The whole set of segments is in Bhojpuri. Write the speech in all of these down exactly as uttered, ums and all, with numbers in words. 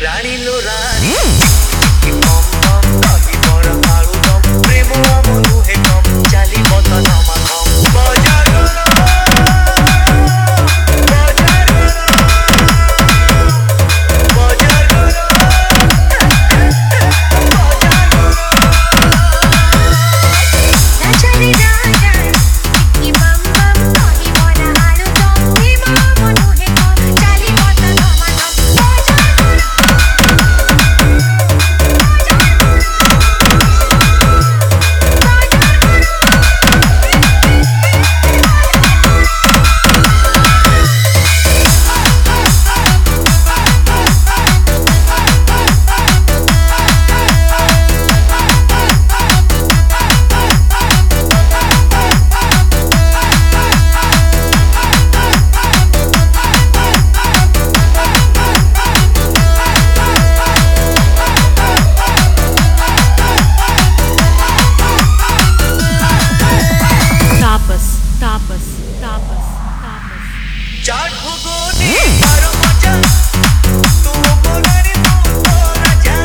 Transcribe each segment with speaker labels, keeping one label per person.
Speaker 1: रानी लो रानी बम बम दही बड़ा आलू दम प्रेम আমলু হে কম চালি মতো নামা কম বাজার বাজার বাজার
Speaker 2: নাচারে রাজা কি বম বম দহি বড়া আলু দম প্রেম আমলু হে কম চালি মতো নামা কম বাজার
Speaker 3: तापस तापस तापस तापस
Speaker 1: चाट भुगोनी मारो मजा तू बोलारी तू तो राजा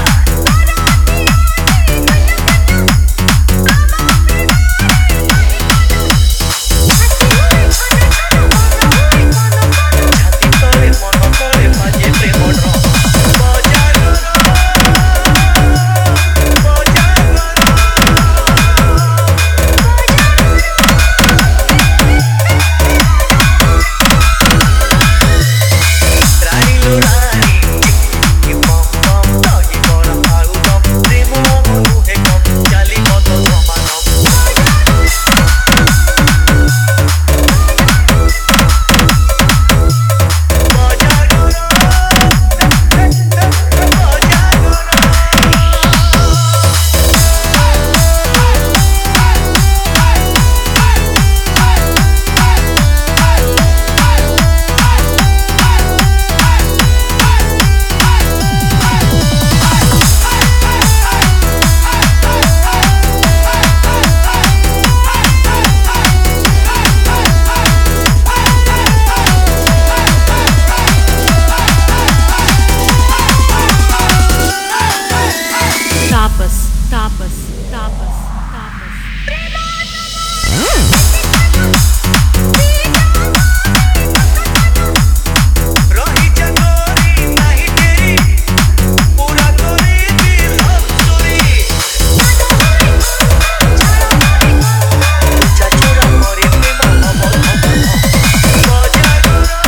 Speaker 1: छाती तले मन तले बाजे प्रेम ड्रम बाजार बाजार रानी लो रानी बम बम दही बड़ा आलू दम प्रेम আমলু হে কম চালি মতো নামা কম বাজার
Speaker 3: तापस तापस तापस तापस
Speaker 1: रही जगोरी नहीं तेरी पूरा तोरी दिल हंसुरी चाचुरा मोरी प्रेम अमल बाजार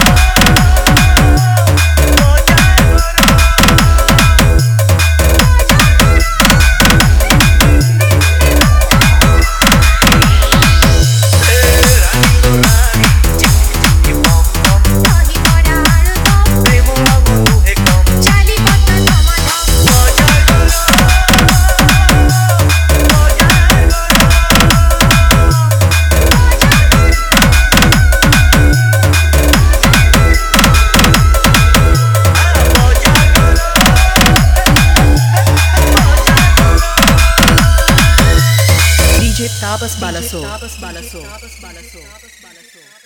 Speaker 2: দহি বড়া আলু দম
Speaker 1: प्रेम আমলু হে কম
Speaker 2: চালি মতো নামা কম
Speaker 3: डीजे तापस बालासो तापस बालासो तापस बालासो तापस बालासो